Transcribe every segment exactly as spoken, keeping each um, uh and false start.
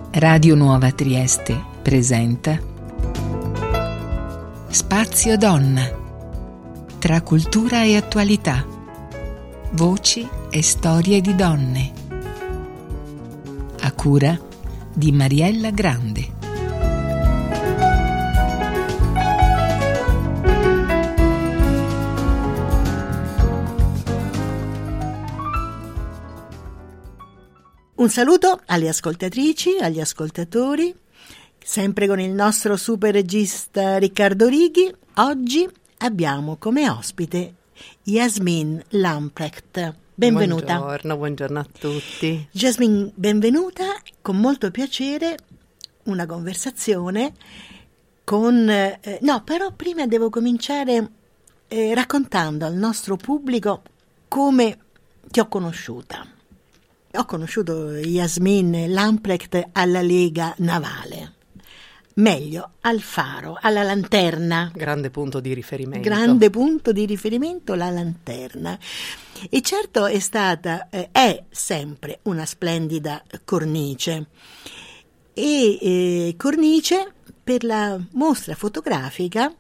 Radio Nuova Trieste presenta Spazio Donna. Tra cultura e attualità. Voci e storie di donne. A cura di Mariella Grande. Un saluto alle ascoltatrici, agli ascoltatori, sempre con il nostro super regista Riccardo Righi. Oggi abbiamo come ospite Yasmin Lamprecht. Benvenuta. Buongiorno, buongiorno a tutti. Yasmin, benvenuta. Con molto piacere una conversazione con... Eh, no, però prima devo cominciare eh, raccontando al nostro pubblico come ti ho conosciuta. Ho conosciuto Yasmin Lamprecht alla Lega Navale, meglio al faro, alla lanterna. Grande punto di riferimento. Grande punto di riferimento, la lanterna. E certo è stata, eh, è sempre una splendida cornice. E eh, cornice per la mostra fotografica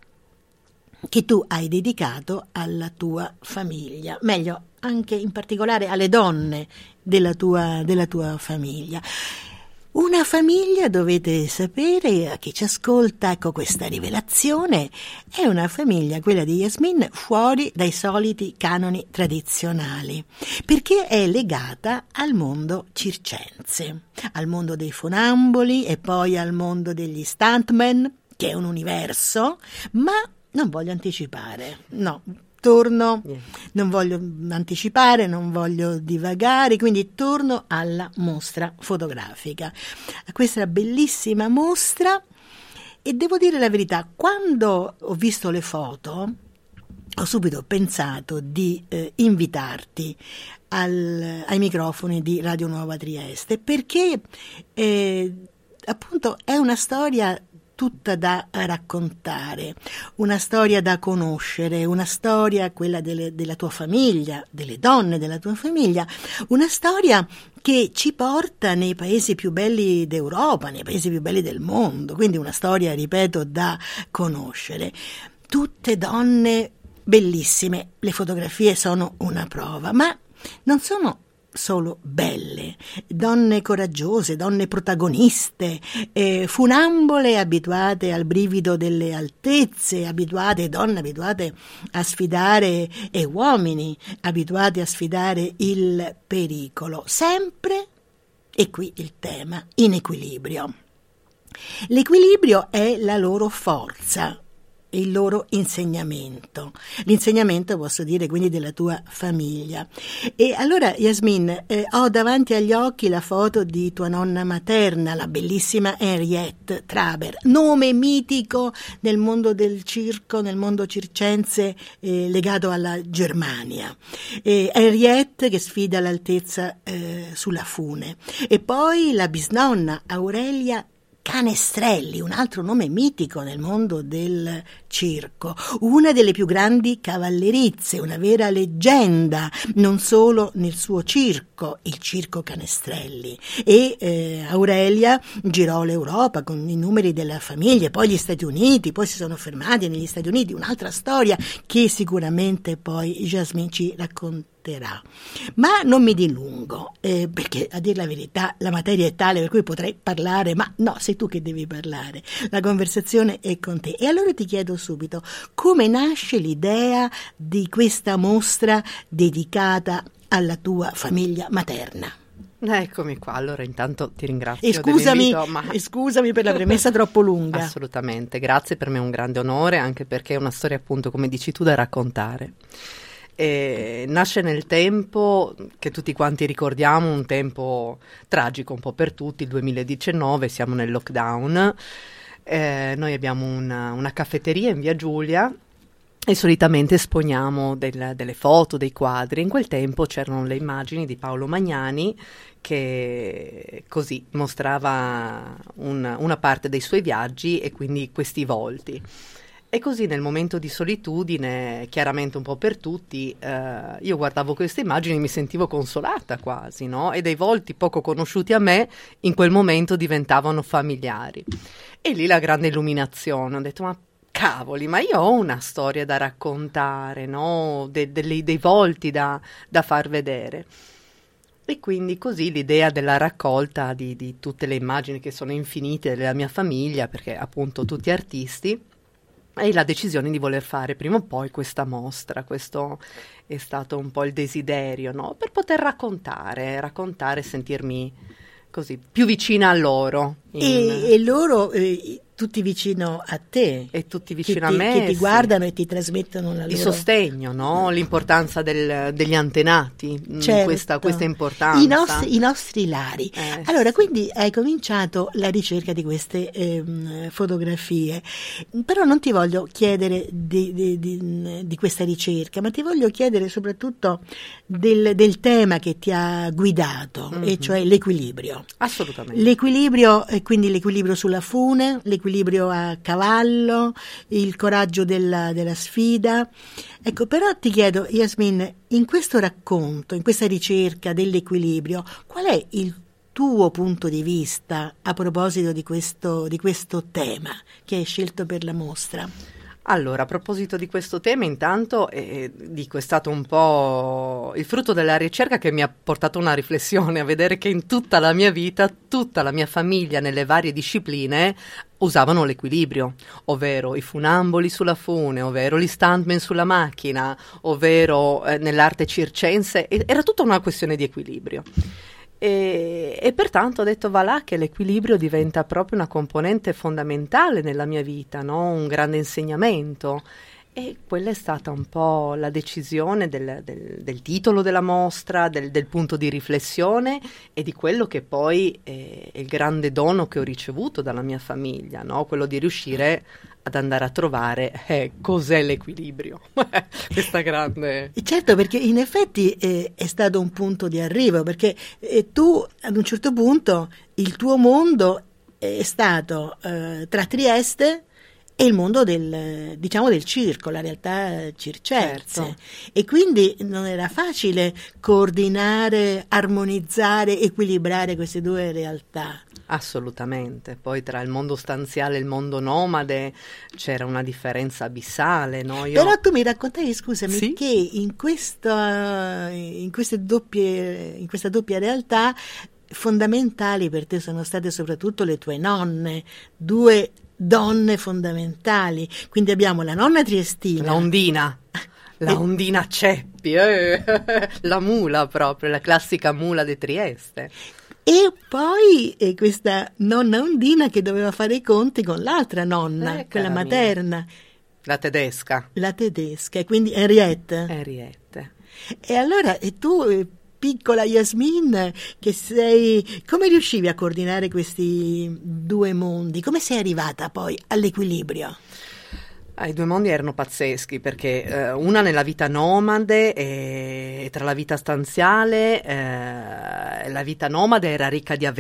che tu hai dedicato alla tua famiglia, meglio anche in particolare alle donne della tua, della tua famiglia. Una famiglia, dovete sapere, a chi ci ascolta, ecco questa rivelazione, è una famiglia, quella di Yasmin, fuori dai soliti canoni tradizionali, perché è legata al mondo circense, al mondo dei funamboli e poi al mondo degli stuntman, che è un universo, ma non voglio anticipare, no, torno, yeah. non voglio anticipare, non voglio divagare, quindi torno alla mostra fotografica, a questa bellissima mostra. E devo dire la verità, quando ho visto le foto ho subito pensato di eh, invitarti al, ai microfoni di Radio Nuova Trieste, perché eh, appunto è una storia tutta da raccontare, una storia da conoscere, una storia, quella delle, della tua famiglia, delle donne della tua famiglia, una storia che ci porta nei paesi più belli d'Europa, nei paesi più belli del mondo, quindi una storia, ripeto, da conoscere. Tutte donne bellissime, le fotografie sono una prova, ma non sono solo belle, donne coraggiose, donne protagoniste, eh, funambole abituate al brivido delle altezze, abituate, donne abituate a sfidare, e uomini abituati a sfidare il pericolo, sempre, e qui il tema, in equilibrio. L'equilibrio è la loro forza, il loro insegnamento, l'insegnamento posso dire quindi della tua famiglia. E allora Yasmin, eh, ho davanti agli occhi la foto di tua nonna materna, la bellissima Henriette Traber, nome mitico nel mondo del circo, nel mondo circense, eh, legato alla Germania. eh, Henriette che sfida l'altezza eh, sulla fune, e poi la bisnonna Aurelia Canestrelli, un altro nome mitico nel mondo del circo, una delle più grandi cavallerizze, una vera leggenda, non solo nel suo circo, il circo Canestrelli. E eh, Aurelia girò l'Europa con i numeri della famiglia, poi gli Stati Uniti, poi si sono fermati negli Stati Uniti, un'altra storia che sicuramente poi Yasmin ci racconterà. Ma non mi dilungo, eh, perché a dire la verità la materia è tale per cui potrei parlare, ma no, sei tu che devi parlare, la conversazione è con te. E allora ti chiedo subito, come nasce l'idea di questa mostra dedicata alla tua famiglia materna? Eccomi qua, allora intanto ti ringrazio e scusami, dell'invito, ma... e scusami per la premessa troppo lunga. Assolutamente, grazie, per me è un grande onore, anche perché è una storia, appunto, come dici tu, da raccontare. E nasce nel tempo che tutti quanti ricordiamo, un tempo tragico un po' per tutti, il duemiladiciannove, siamo nel lockdown, eh, noi abbiamo una, una caffetteria in via Giulia e solitamente esponiamo del, delle foto, dei quadri. In quel tempo c'erano le immagini di Paolo Magnani che così mostrava un, una parte dei suoi viaggi e quindi questi volti. E così nel momento di solitudine, chiaramente un po' per tutti, eh, io guardavo queste immagini e mi sentivo consolata quasi, no? E dei volti poco conosciuti a me in quel momento diventavano familiari. E lì la grande illuminazione, ho detto ma cavoli, ma io ho una storia da raccontare, no? De- delle- dei volti da, da far vedere. E quindi così l'idea della raccolta di, di tutte le immagini che sono infinite della mia famiglia, perché appunto tutti artisti, e la decisione di voler fare prima o poi questa mostra. Questo è stato un po' il desiderio, no? Per poter raccontare, raccontare e sentirmi così più vicina a loro. In... E, e loro eh, tutti vicino a te. E tutti vicino che a ti, me. Che ti sì. guardano e ti trasmettono la loro... Il sostegno, no? L'importanza del, degli antenati, certo. questa, questa importanza. I nostri, i nostri lari. Eh, allora, sì. quindi hai cominciato la ricerca di queste ehm, fotografie, però non ti voglio chiedere di, di, di, di questa ricerca, ma ti voglio chiedere soprattutto del, del tema che ti ha guidato, mm-hmm. e cioè l'equilibrio. Assolutamente. L'equilibrio, e quindi l'equilibrio sulla fune, l'equilibrio a cavallo, il coraggio della, della sfida. Ecco, però ti chiedo, Yasmin, in questo racconto, in questa ricerca dell'equilibrio, qual è il tuo punto di vista a proposito di questo, di questo tema che hai scelto per la mostra? Allora, a proposito di questo tema, intanto eh, dico, è stato un po' il frutto della ricerca che mi ha portato una riflessione, a vedere che in tutta la mia vita, tutta la mia famiglia, nelle varie discipline, usavano l'equilibrio, ovvero i funamboli sulla fune, ovvero gli stuntman sulla macchina, ovvero eh, nell'arte circense, era tutta una questione di equilibrio. E, e pertanto ho detto va là che l'equilibrio diventa proprio una componente fondamentale nella mia vita, no? Un grande insegnamento, e quella è stata un po' la decisione del, del, del titolo della mostra, del, del punto di riflessione e di quello che poi è il grande dono che ho ricevuto dalla mia famiglia, no? Quello di riuscire ad andare a trovare eh, cos'è l'equilibrio. Questa grande... Certo, perché in effetti eh, è stato un punto di arrivo, perché eh, tu ad un certo punto il tuo mondo è stato eh, tra Trieste e il mondo del, diciamo, del circo, la realtà circense. Certo. E quindi non era facile coordinare, armonizzare, equilibrare queste due realtà. Assolutamente, poi tra il mondo stanziale e il mondo nomade c'era una differenza abissale, no? Io... Però tu mi raccontavi, scusami, sì? che in questa, in queste doppie, in questa doppia realtà fondamentali per te sono state soprattutto le tue nonne, due donne fondamentali. Quindi abbiamo la nonna triestina, la Ondina. La Ondina Ceppi, eh, la mula proprio, la classica mula di Trieste. E poi eh, questa nonna Ondina che doveva fare i conti con l'altra nonna, eh, quella materna. Mia. La tedesca. La tedesca, e quindi Henriette. Henriette. E allora, e tu, eh, piccola Yasmin, che sei... Come riuscivi a coordinare questi due mondi? Come sei arrivata poi all'equilibrio? Ah, i due mondi erano pazzeschi perché eh, una nella vita nomade e tra la vita stanziale, eh, la vita nomade era ricca di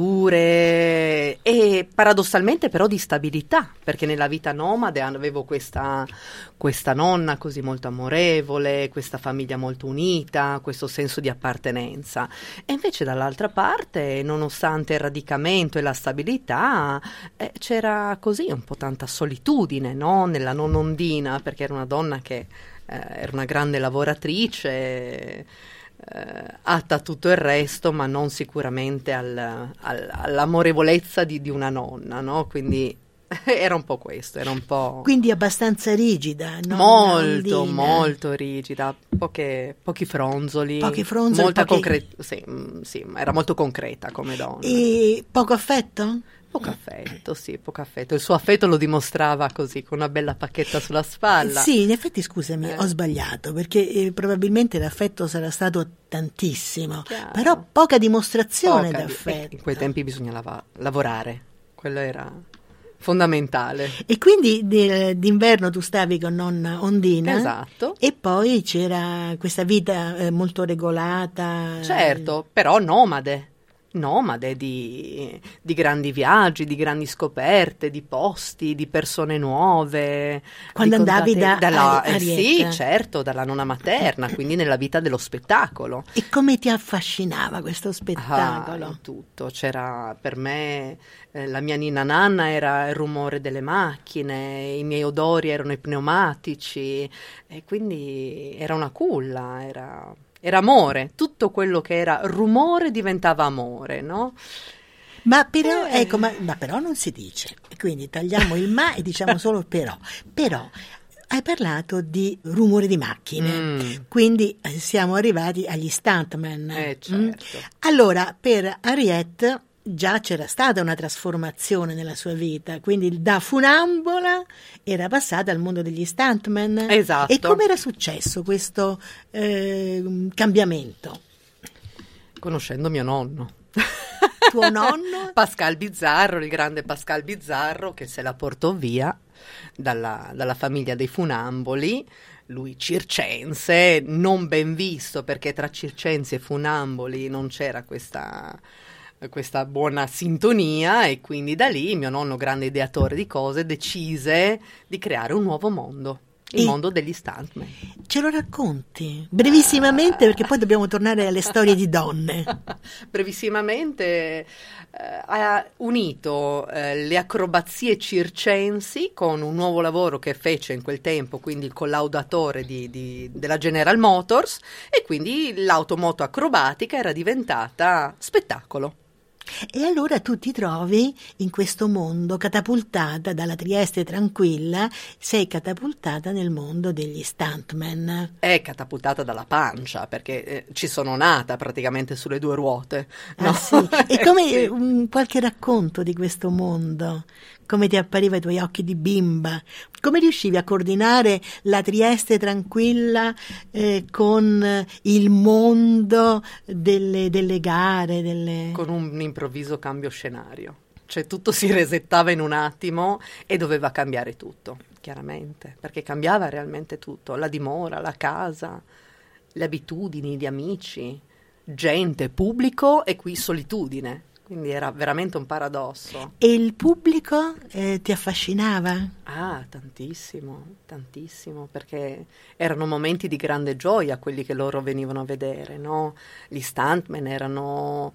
avventure e paradossalmente però di stabilità, perché nella vita nomade avevo questa, questa nonna così molto amorevole, questa famiglia molto unita, questo senso di appartenenza, e invece dall'altra parte, nonostante il radicamento e la stabilità, eh, c'era così un po' tanta solitudine, no? Nella non Ondina, perché era una donna che eh, era una grande lavoratrice, eh, atta a tutto il resto, ma non sicuramente al, al, all'amorevolezza di, di una nonna, no? Quindi era un po' questo, era un po'... Quindi abbastanza rigida, no? Molto, Ondina. molto rigida, poche, pochi fronzoli, Pochi fronzoli, molta poche... concre- sì, sì, era molto concreta come donna. E poco affetto? Poco affetto, sì, poco affetto. Il suo affetto lo dimostrava così, con una bella pacchetta sulla spalla. Sì, in effetti, scusami, eh. ho sbagliato, perché eh, probabilmente l'affetto sarà stato tantissimo, Chiaro. però poca dimostrazione Poca, d'affetto. In quei tempi bisognava lava- lavorare, quello era fondamentale. E quindi d- d'inverno tu stavi con nonna Ondina. Esatto. E poi c'era questa vita eh, molto regolata. Certo, però nomade. nomade di, di grandi viaggi, di grandi scoperte, di posti, di persone nuove. Quando andavi da dalla, Ari- eh, sì, Arietta. certo, dalla nonna materna, quindi nella vita dello spettacolo. E come ti affascinava questo Ah, spettacolo? in tutto, c'era per me eh, la mia ninna nanna era il rumore delle macchine, i miei odori erano i pneumatici e quindi era una culla, era, era amore, tutto quello che era rumore diventava amore, no? Ma però, Eh. ecco, ma, ma però non si dice, quindi tagliamo il ma e diciamo solo però. Però hai parlato di rumore di macchine, Mm. quindi eh, siamo arrivati agli stuntman. Eh, Mm? certo. Allora, per Ariette già c'era stata una trasformazione nella sua vita, quindi da funambola era passata al mondo degli stuntman. Esatto. E come era successo questo eh, cambiamento? Conoscendo mio nonno. Tuo nonno? Pascal Bizzarro, il grande Pascal Bizzarro, che se la portò via dalla, dalla famiglia dei funamboli, lui circense, non ben visto perché tra circensi e funamboli non c'era questa, questa buona sintonia e quindi da lì mio nonno, grande ideatore di cose, decise di creare un nuovo mondo, il E- mondo degli stuntman. Ce lo racconti? Brevissimamente, perché poi dobbiamo tornare alle storie di donne. Brevissimamente eh, ha unito eh, le acrobazie circensi con un nuovo lavoro che fece in quel tempo, quindi il collaudatore di, di- della General Motors, e quindi l'automoto acrobatica era diventata spettacolo. E allora tu ti trovi in questo mondo catapultata dalla Trieste tranquilla, sei catapultata nel mondo degli stuntman. È catapultata dalla pancia perché eh, ci sono nata praticamente sulle due ruote. Ah, no? sì. E come Sì. un, qualche racconto di questo mondo? Come ti appariva ai tuoi occhi di bimba? Come riuscivi a coordinare la Trieste tranquilla eh, con il mondo delle, delle gare? Delle... Con un improvviso cambio scenario. Cioè tutto si resettava in un attimo e doveva cambiare tutto, chiaramente, perché cambiava realmente tutto, la dimora, la casa, le abitudini, gli amici, gente, pubblico e qui solitudine. Quindi era veramente un paradosso. E il pubblico eh, ti affascinava? Ah, tantissimo, tantissimo, perché erano momenti di grande gioia quelli che loro venivano a vedere, no? Gli stuntman erano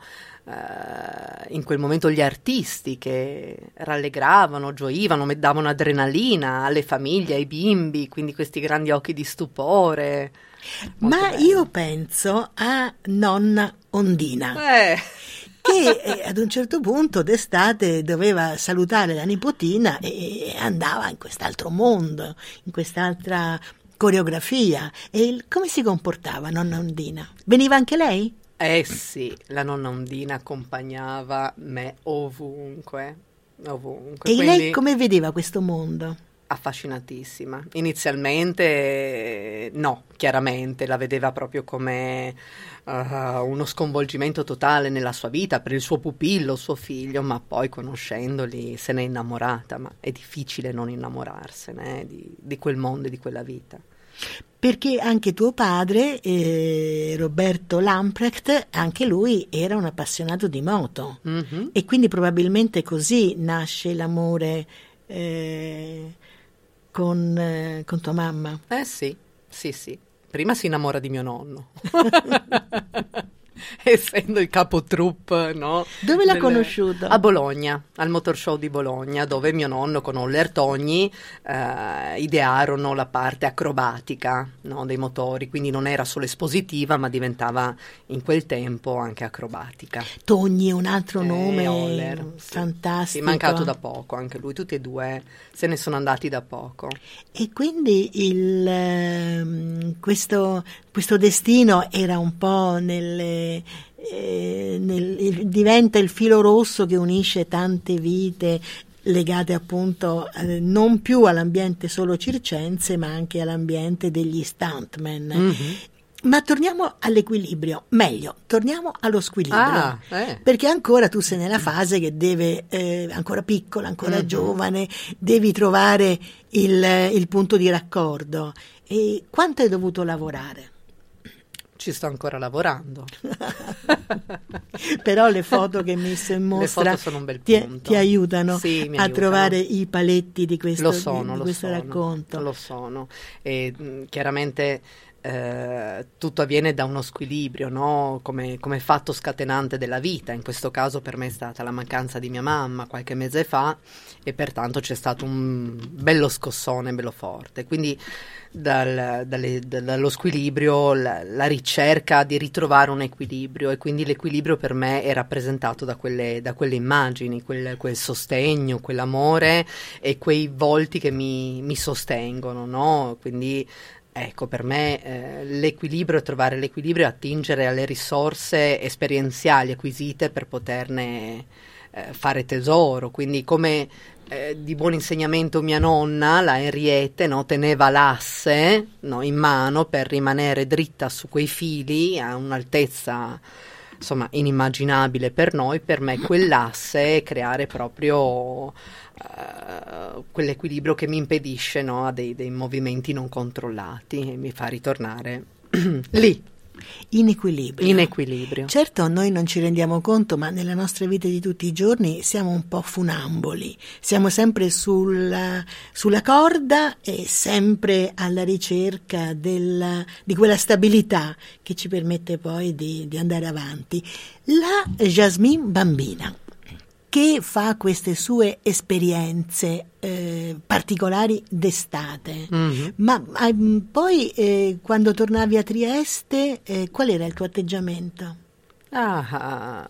eh, in quel momento gli artisti che rallegravano, gioivano, me- davano adrenalina alle famiglie, ai bimbi, quindi questi grandi occhi di stupore. Molto Ma bello. io penso a nonna Ondina, Eh, che eh, ad un certo punto d'estate doveva salutare la nipotina e andava in quest'altro mondo, in quest'altra coreografia. E il- come si comportava nonna Ondina? Veniva anche lei? eh sì, la nonna Ondina accompagnava me ovunque, ovunque. E quindi... lei come vedeva questo mondo? Affascinatissima. Inizialmente eh, no, chiaramente la vedeva proprio come uh, uno sconvolgimento totale nella sua vita per il suo pupillo, suo figlio, ma poi conoscendoli se n'è innamorata, ma è difficile non innamorarsene eh, di, di quel mondo e di quella vita. Perché anche tuo padre, eh, Roberto Lamprecht, anche lui era un appassionato di moto. Mhm. E quindi probabilmente così nasce l'amore eh, con, eh, con tua mamma. Eh sì, sì, sì. Prima si innamora di mio nonno. Essendo il capo troupe, no? Dove l'ha Del- conosciuto? A Bologna, al Motor Show di Bologna, dove mio nonno con Oller Togni eh, idearono la parte acrobatica, no, dei motori, quindi non era solo espositiva, ma diventava in quel tempo anche acrobatica. Togni, un altro Eh, nome Oller, sì. fantastico. Sì, mancato da poco, anche lui, tutti e due se ne sono andati da poco. E quindi il, ehm, questo, questo destino era un po' nelle, eh, nel, il- diventa il filo rosso che unisce tante vite legate appunto eh, non più all'ambiente solo circense ma anche all'ambiente degli stuntman. Mhm. Ma torniamo all'equilibrio, meglio, torniamo allo squilibrio. Ah, eh. Perché ancora tu sei nella fase che deve, eh, ancora piccola, ancora Mhm. giovane, devi trovare il, il punto di raccordo. E quanto hai dovuto lavorare? Ci sto ancora lavorando. Però le foto che hai messo in mostra le foto sono un bel ti, punto. ti aiutano sì, a aiutano. trovare i paletti di questo, lo sono, di, di lo questo sono, racconto. Lo sono. E mh, chiaramente eh, tutto avviene da uno squilibrio, no? Come, come fatto scatenante della vita. In questo caso per me è stata la mancanza di mia mamma qualche mese fa e pertanto c'è stato un bello scossone, bello forte. Quindi Dal, dalle, dallo squilibrio la, la ricerca di ritrovare un equilibrio, e quindi l'equilibrio per me è rappresentato da quelle, da quelle immagini, quel, quel sostegno, quell'amore e quei volti che mi, mi sostengono, no? Quindi ecco, per me eh, l'equilibrio, trovare l'equilibrio e attingere alle risorse esperienziali acquisite per poterne eh, fare tesoro. Quindi come Eh, di buon insegnamento mia nonna, la Henriette, no, teneva l'asse, no, in mano per rimanere dritta su quei fili a un'altezza insomma inimmaginabile per noi. Per me quell'asse è creare proprio uh, quell'equilibrio che mi impedisce, no, a dei, dei movimenti non controllati e mi fa ritornare lì. In equilibrio. In equilibrio. Certo, noi non ci rendiamo conto, ma nella nostra vita di tutti i giorni siamo un po' funamboli, siamo sempre sulla, sulla corda e sempre alla ricerca della, di quella stabilità che ci permette poi di, di andare avanti. La Jasmine bambina, che fa queste sue esperienze eh, particolari d'estate, mm-hmm. ma eh, poi eh, quando tornavi a Trieste, eh, qual era il tuo atteggiamento? Ah,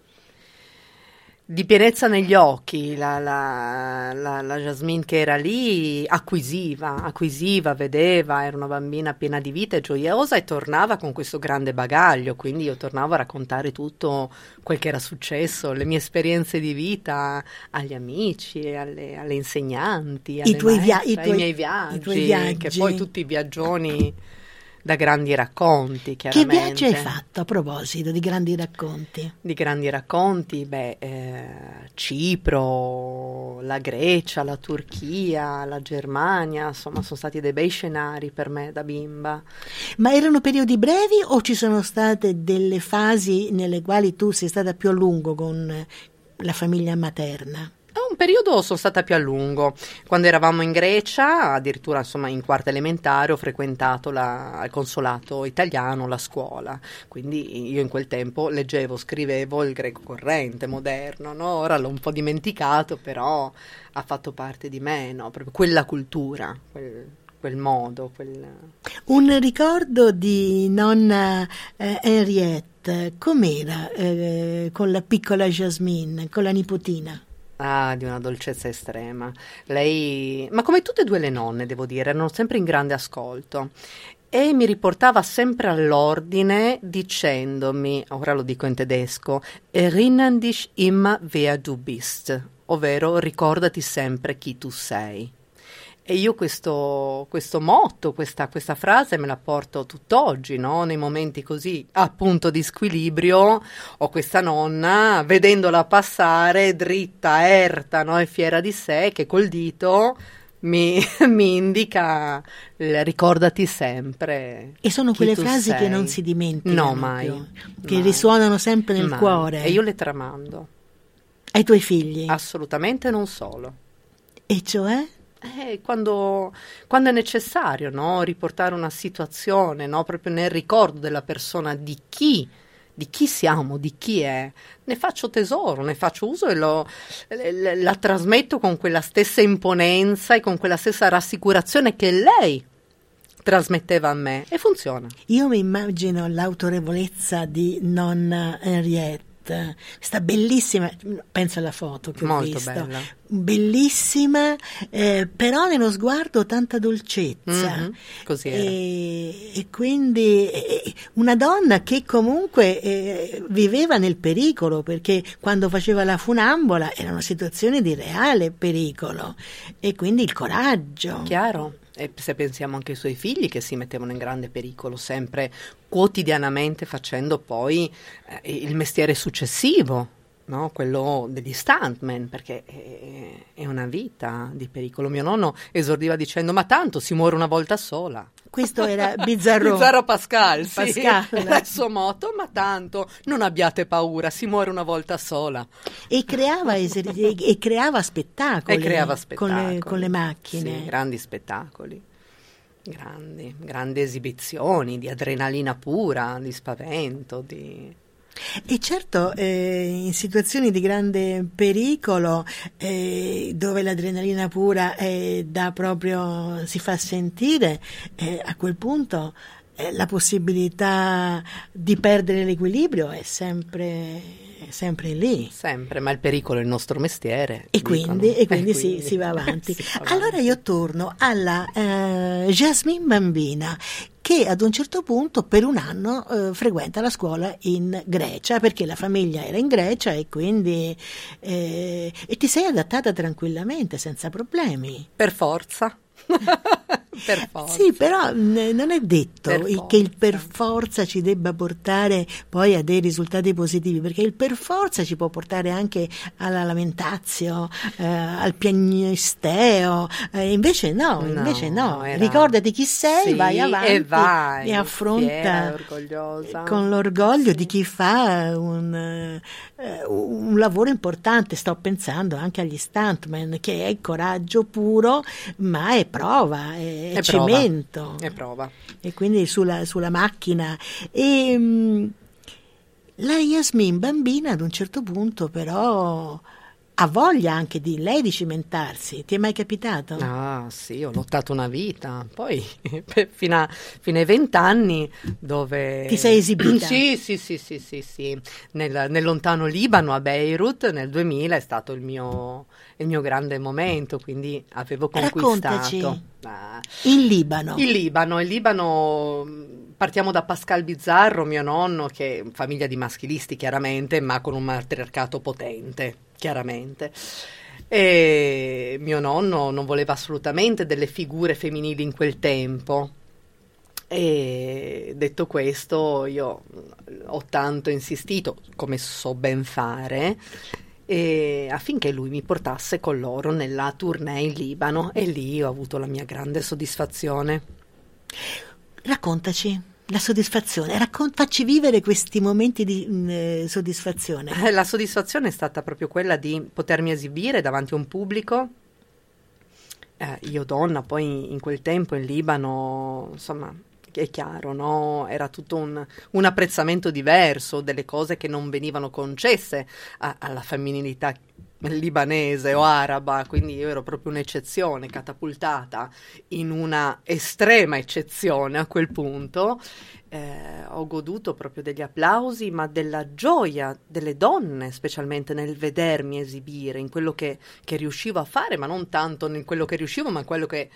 di pienezza negli occhi. La, la, la, la Jasmine che era lì acquisiva, acquisiva, vedeva, era una bambina piena di vita e gioiosa, e tornava con questo grande bagaglio. Quindi io tornavo a raccontare tutto quel che era successo, le mie esperienze di vita agli amici, alle, alle insegnanti, alle I, tuoi via- maestre, i, tuoi, i miei viaggi, i tuoi viaggi, che poi tutti i viaggioni da grandi racconti, chiaramente. Che viaggio hai fatto a proposito di grandi racconti? Di grandi racconti, beh, eh, Cipro, la Grecia, la Turchia, la Germania, insomma sono stati dei bei scenari per me da bimba. Ma erano periodi brevi o ci sono state delle fasi nelle quali tu sei stata più a lungo con la famiglia materna? Un periodo sono stata più a lungo. Quando eravamo in Grecia, addirittura insomma in quarta elementare, ho frequentato la, il consolato italiano, la scuola. Quindi io in quel tempo leggevo, scrivevo il greco corrente, moderno, no? Ora l'ho un po' dimenticato, però ha fatto parte di me, no? Proprio quella cultura, quel, quel modo. Quel... Un ricordo di nonna eh, Henriette, com'era eh, con la piccola Jasmine, con la nipotina? Ah, di una dolcezza estrema. Lei, ma come tutte e due le nonne, devo dire, erano sempre in grande ascolto e mi riportava sempre all'ordine dicendomi, ora lo dico in tedesco, Erinnern dich immer wer du bist, ovvero ricordati sempre chi tu sei. E io questo, questo motto, questa, questa frase me la porto tutt'oggi, no? Nei momenti così appunto di squilibrio, ho questa nonna, vedendola passare dritta, erta, no? E fiera di sé, che col dito mi, mi indica il ricordati sempre. E sono quelle frasi sei. Che non si dimenticano no, mai, più, che mai. Risuonano sempre nel mai. cuore. E io le tramando. Ai tuoi figli? Assolutamente, non solo. E cioè? Eh, quando, quando è necessario, no? Riportare una situazione, no? Proprio nel ricordo della persona, di chi, di chi siamo, di chi è, ne faccio tesoro, ne faccio uso e lo, la, la trasmetto con quella stessa imponenza e con quella stessa rassicurazione che lei trasmetteva a me, e funziona. Io mi immagino l'autorevolezza di nonna Henriette, questa bellissima, penso alla foto che molto ho visto, bella, bellissima, eh, però nello sguardo tanta dolcezza. Mm-hmm, così era. E, e quindi eh, una donna che comunque eh, viveva nel pericolo, perché quando faceva la funambola era una situazione di reale pericolo, e quindi il coraggio. Chiaro. E se pensiamo anche ai suoi figli che si mettevano in grande pericolo sempre quotidianamente, facendo poi eh, il mestiere successivo, no? Quello degli stuntman, perché è, è una vita di pericolo. Mio nonno esordiva dicendo: ma tanto si muore una volta sola. Questo era Bizzarro. Bizzarro Pascal, sì. Pascal. Era il suo motto: ma tanto non abbiate paura, si muore una volta sola. E creava, eser- e creava spettacoli, E creava spettacoli. Con, le, con le macchine. Sì, grandi spettacoli. Grandi, grandi esibizioni di adrenalina pura, di spavento, di... E certo, eh, in situazioni di grande pericolo, eh, dove l'adrenalina pura eh, dà proprio, si fa sentire, eh, a quel punto eh, la possibilità di perdere l'equilibrio è sempre, è sempre lì. Sempre, ma il pericolo è il nostro mestiere. E quindi, e quindi, e si, quindi si va avanti. si va Allora avanti. io torno alla eh, Jasmine bambina, che ad un certo punto per un anno eh, frequenta la scuola in Grecia, perché la famiglia era in Grecia e quindi eh, e ti sei adattata tranquillamente, senza problemi. Per forza. Per forza. Sì, però n- non è detto Per il- che il forza. per forza ci debba portare poi a dei risultati positivi, perché il per forza ci può portare anche alla lamentazio, eh, al piagnisteo, eh, invece no, No, invece no. era- Ricordati chi sei, Sì, vai avanti e vai, e affronta fiera e orgogliosa. con l'orgoglio Sì. di chi fa un, eh, un lavoro importante. Sto pensando anche agli stuntman, che è coraggio puro, ma è prova, è, è È prova. cemento, E prova. e quindi sulla, sulla macchina. E mh, la Yasmin bambina ad un certo punto però ha voglia anche di lei di cimentarsi. Ti è mai capitato? Ah, sì, ho lottato una vita. Poi fino, a, fino ai vent'anni dove... Ti sei esibita? Sì, sì, sì, sì, sì, sì. Nel, nel lontano Libano, a Beirut, nel duemila è stato il mio, il mio grande momento, quindi avevo Raccontaci. conquistato. Ah, In Libano. il Libano, il Libano, partiamo da Pascal Bizzarro, mio nonno, che è famiglia di maschilisti chiaramente, ma con un matriarcato potente, chiaramente. E mio nonno non voleva assolutamente delle figure femminili in quel tempo. E detto questo, io ho tanto insistito, come so ben fare, e affinché lui mi portasse con loro nella tournée in Libano, e lì ho avuto la mia grande soddisfazione. Raccontaci la soddisfazione, raccon- facci vivere questi momenti di mh, soddisfazione. Eh, La soddisfazione è stata proprio quella di potermi esibire davanti a un pubblico. Eh, io donna, poi in quel tempo in Libano, insomma, è chiaro, no? Era tutto un, un apprezzamento diverso, delle cose che non venivano concesse a- alla femminilità libanese o araba, quindi io ero proprio un'eccezione, catapultata in una estrema eccezione a quel punto. Eh, ho goduto proprio degli applausi, ma della gioia delle donne, specialmente nel vedermi esibire, in quello che, che riuscivo a fare, ma non tanto in quello che riuscivo, ma in quello che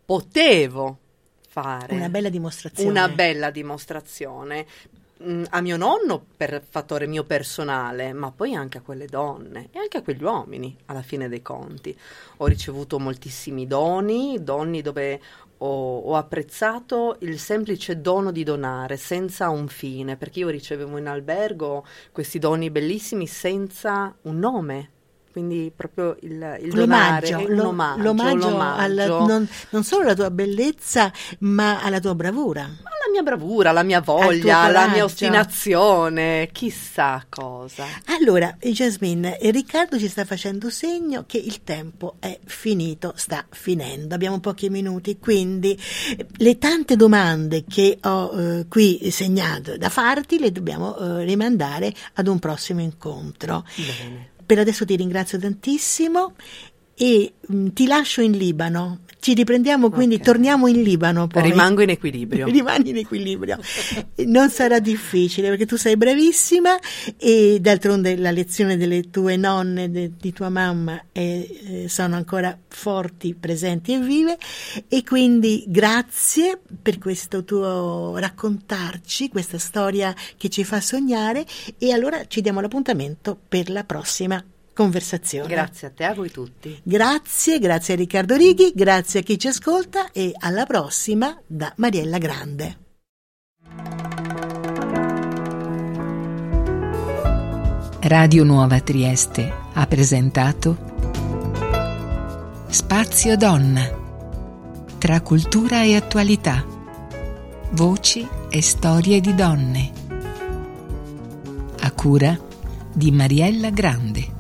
potevo fare. Una bella dimostrazione. Una bella dimostrazione. Mm, a mio nonno per fattore mio personale, ma poi anche a quelle donne e anche a quegli uomini, alla fine dei conti. Ho ricevuto moltissimi doni, doni dove ho, ho apprezzato il semplice dono di donare, senza un fine, perché io ricevevo in albergo questi doni bellissimi senza un nome. Quindi proprio il, il donare, L'omaggio, un lo- omaggio, l'omaggio l'omaggio. alla- non, non solo alla tua bellezza, ma alla tua bravura. La mia bravura, la mia Al tuo voglia, la mia coraggio. ostinazione, chissà cosa. Allora, Jasmine, eh, Riccardo ci sta facendo segno che il tempo è finito, sta finendo, abbiamo pochi minuti, quindi eh, le tante domande che ho eh, qui segnato da farti le dobbiamo eh, rimandare ad un prossimo incontro. Bene. Per adesso ti ringrazio tantissimo e mh, ti lascio in Libano. Ci riprendiamo, quindi Ok. torniamo in Libano poi. Rimango in equilibrio. Rimani in equilibrio. Non sarà difficile perché tu sei bravissima e d'altronde la lezione delle tue nonne, de- di tua mamma eh, eh, sono ancora forti, presenti e vive, e quindi grazie per questo tuo raccontarci, questa storia che ci fa sognare, e allora ci diamo l'appuntamento per la prossima conversazione. Grazie a te, a voi tutti. Grazie, grazie a Riccardo Righi, grazie a chi ci ascolta e alla prossima da Mariella Grande. Radio Nuova Trieste ha presentato Spazio Donna, tra cultura e attualità, voci e storie di donne, a cura di Mariella Grande.